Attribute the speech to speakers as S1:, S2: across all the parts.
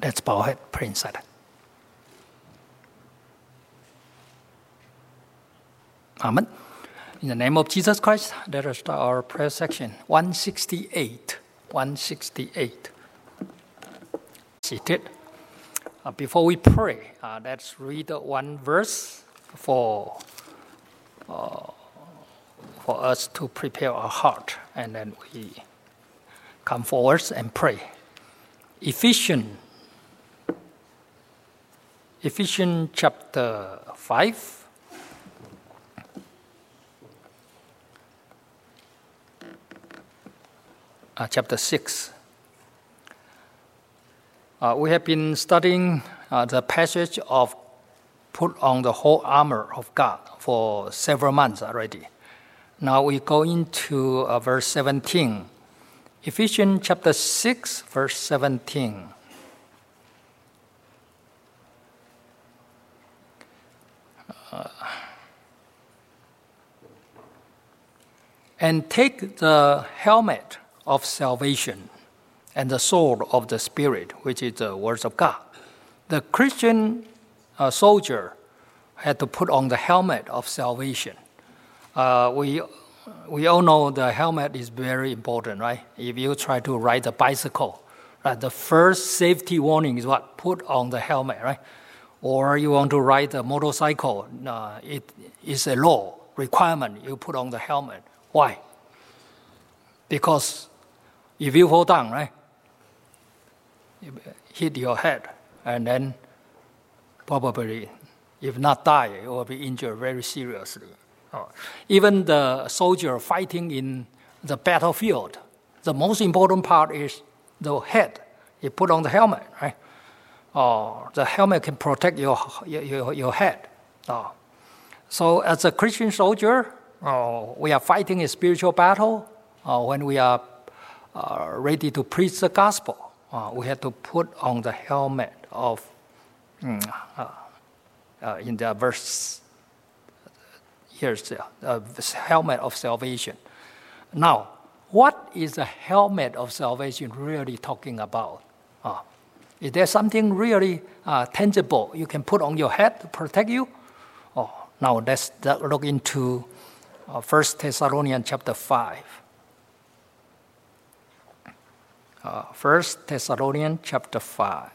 S1: Let's bow our head, pray in silence. Amen. In the name of Jesus Christ, let us start our prayer section. 168. 168. Seated. Before we pray, let's read one verse for us to prepare our heart, and then we come forward and pray. Ephesians chapter 5. Chapter 6. We have been studying the passage of put on the whole armor of God for several months already. Now we go into verse 17. Ephesians chapter 6, verse 17. And take the helmet of salvation and the sword of the Spirit, which is the words of God. The Christian soldier had to put on the helmet of salvation. We all know the helmet is very important, right? If you try to ride a bicycle, right, the first safety warning is what? Put on the helmet, right? Or you want to ride a motorcycle, it is a law requirement. You put on the helmet. Why? Because if you fall down, right, you hit your head, and then probably, if not die, you will be injured very seriously. Even the soldier fighting in the battlefield, the most important part is the head. You put on the helmet, right? The helmet can protect your head. So as a Christian soldier, we are fighting a spiritual battle. When we are ready to preach the gospel, we have to put on the helmet of, in the verse, here's the helmet of salvation. Now, what is the helmet of salvation really talking about? Is there something really tangible you can put on your head to protect you? Now let's look into 1 Thessalonians chapter 5. 1 Thessalonians chapter 5.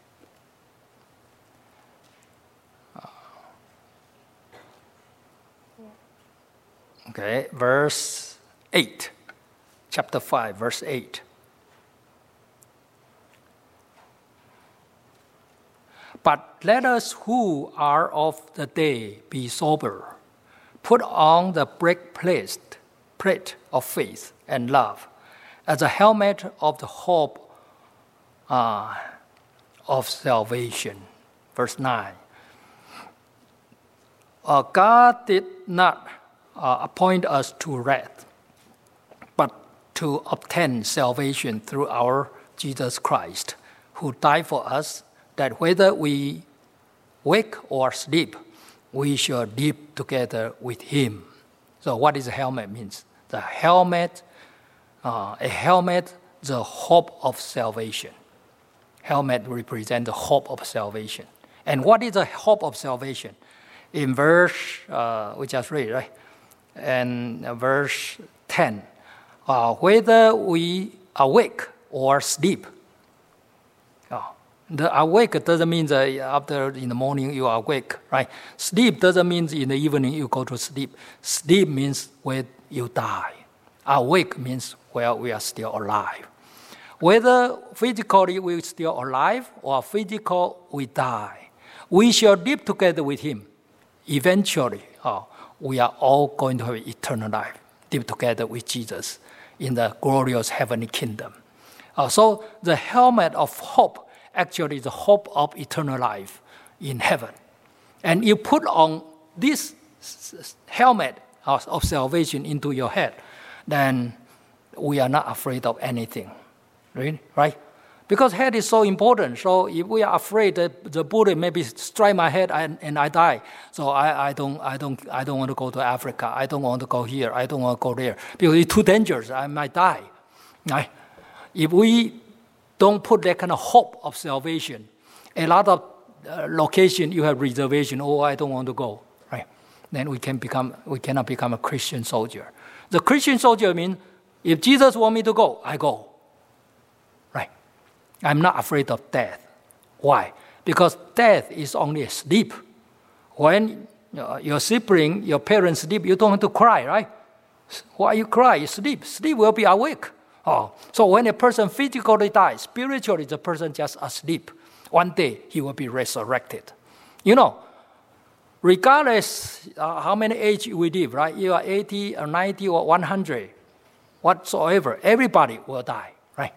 S1: Okay, verse 8. Chapter 5, verse 8. But let us who are of the day be sober, put on the breastplate of faith and love, as a helmet of the hope of salvation. Verse 9. God did not appoint us to wrath, but to obtain salvation through our Jesus Christ, who died for us, that whether we wake or sleep, we shall live together with him. So what is a helmet means? The helmet, the hope of salvation. Helmet represents the hope of salvation. And what is the hope of salvation? In verse, we just read, right? And verse 10, whether we awake or sleep. The awake doesn't mean that after in the morning you are awake, right? Sleep doesn't mean in the evening you go to sleep. Sleep means when you die. Awake means where we are still alive. Whether physically we are still alive or physical we die, we shall live together with him. Eventually, we are all going to have eternal life, live together with Jesus in the glorious heavenly kingdom. So the helmet of hope actually is the hope of eternal life in heaven. And you put on this helmet of salvation into your head, then we are not afraid of anything, right? Because head is so important. So if we are afraid that the bullet maybe strike my head and I die, so I don't want to go to Africa. I don't want to go here. I don't want to go there because it's too dangerous. I might die. Right? If we don't put that kind of hope of salvation. A lot of location you have reservation. Oh, I don't want to go. Right? Then we cannot become a Christian soldier. The Christian soldier means if Jesus wants me to go, I go. Right? I'm not afraid of death. Why? Because death is only a sleep. When your sibling, your parents sleep, you don't have to cry, right? Why you cry? You sleep. Sleep will be awake. So when a person physically dies, spiritually the person just asleep. One day he will be resurrected. Regardless how many age we live, right? You are 80 or 90 or 100, whatsoever, everybody will die, right?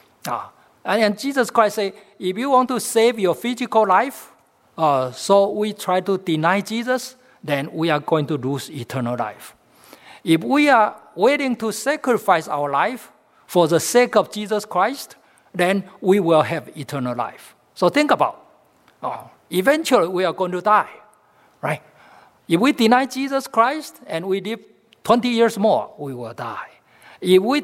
S1: And Jesus Christ said, if you want to save your physical life, so we try to deny Jesus, then we are going to lose eternal life. If we are willing to sacrifice our life for the sake of Jesus Christ, then we will have eternal life. So think about, eventually we are going to die, right? If we deny Jesus Christ and we live 20 years more, we will die. If we,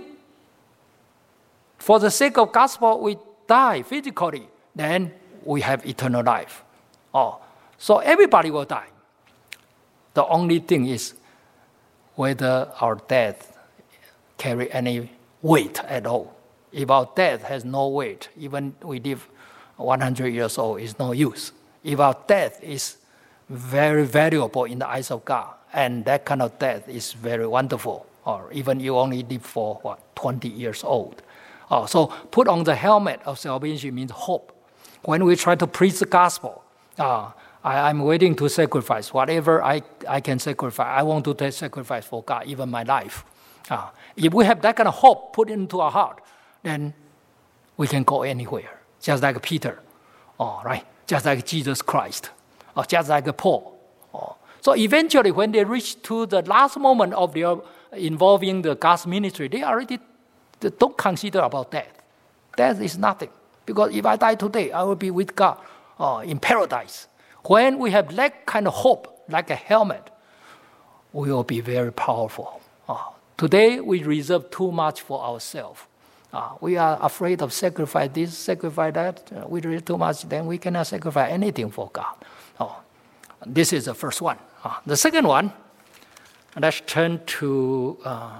S1: for the sake of gospel, we die physically, then we have eternal life. So everybody will die. The only thing is whether our death carry any weight at all. If our death has no weight, even we live 100 years old, it's no use. If our death is very valuable in the eyes of God, and that kind of death is very wonderful, or even you only live for 20 years old. So put on the helmet of salvation means hope. When we try to preach the gospel, I'm willing to sacrifice whatever I can sacrifice. I want to sacrifice for God, even my life. If we have that kind of hope put into our heart, then we can go anywhere, just like Peter, right? Just like Jesus Christ, or just like Paul. So eventually, when they reach to the last moment of their involving the God's ministry, they already don't consider about death. Death is nothing, because if I die today, I will be with God in paradise. When we have that kind of hope, like a helmet, we will be very powerful. Today, we reserve too much for ourselves. We are afraid of sacrifice this, sacrifice that. We reserve too much, then we cannot sacrifice anything for God. This is the first one. The second one, let's turn to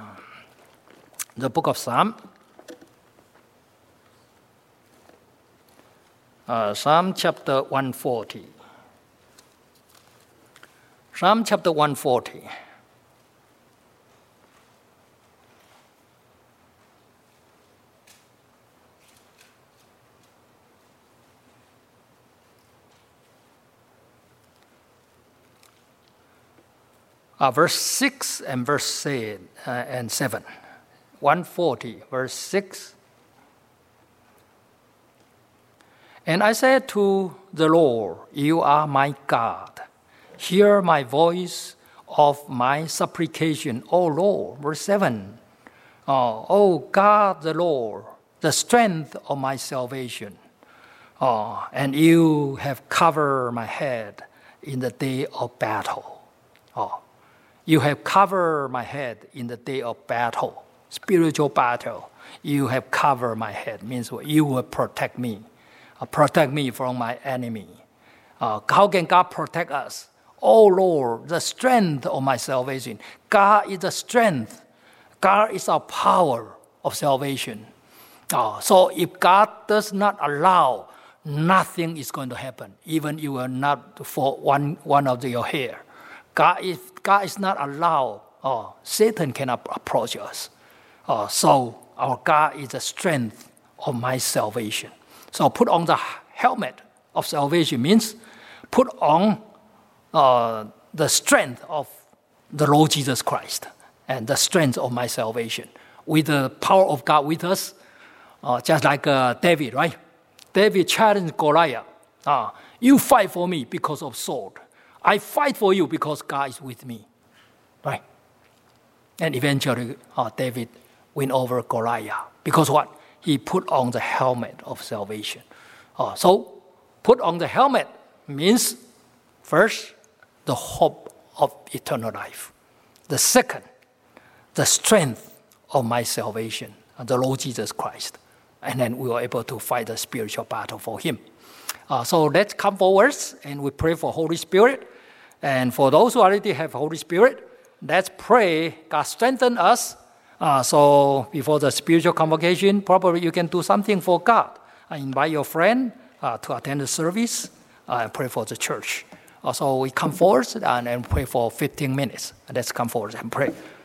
S1: the book of Psalm. Psalm chapter 140. Psalm chapter 140. Verse 6 and verse 7. 140, verse 6. And I said to the Lord, you are my God. Hear my voice of my supplication, O Lord. Verse 7. O God the Lord, the strength of my salvation. And you have covered my head in the day of battle. You have covered my head in the day of battle, spiritual battle. You have covered my head, means you will protect me from my enemy. How can God protect us? Oh Lord, the strength of my salvation. God is the strength. God is our power of salvation. So if God does not allow, nothing is going to happen. Even you are not for one of your hair. God is not allowed. Satan cannot approach us. So our God is the strength of my salvation. So put on the helmet of salvation means put on the strength of the Lord Jesus Christ and the strength of my salvation. With the power of God with us, just like David, right? David challenged Goliath. You fight for me because of sword. I fight for you because God is with me, right? And eventually, David win over Goliath. Because what? He put on the helmet of salvation. So, put on the helmet means, first, the hope of eternal life. The second, the strength of my salvation, the Lord Jesus Christ. and then we were able to fight the spiritual battle for him. So let's come forward and we pray for Holy Spirit. And for those who already have Holy Spirit, let's pray God strengthen us. So before the spiritual convocation, probably you can do something for God. Invite your friend to attend the service and pray for the church. So we come forward and pray for 15 minutes. Let's come forward and pray.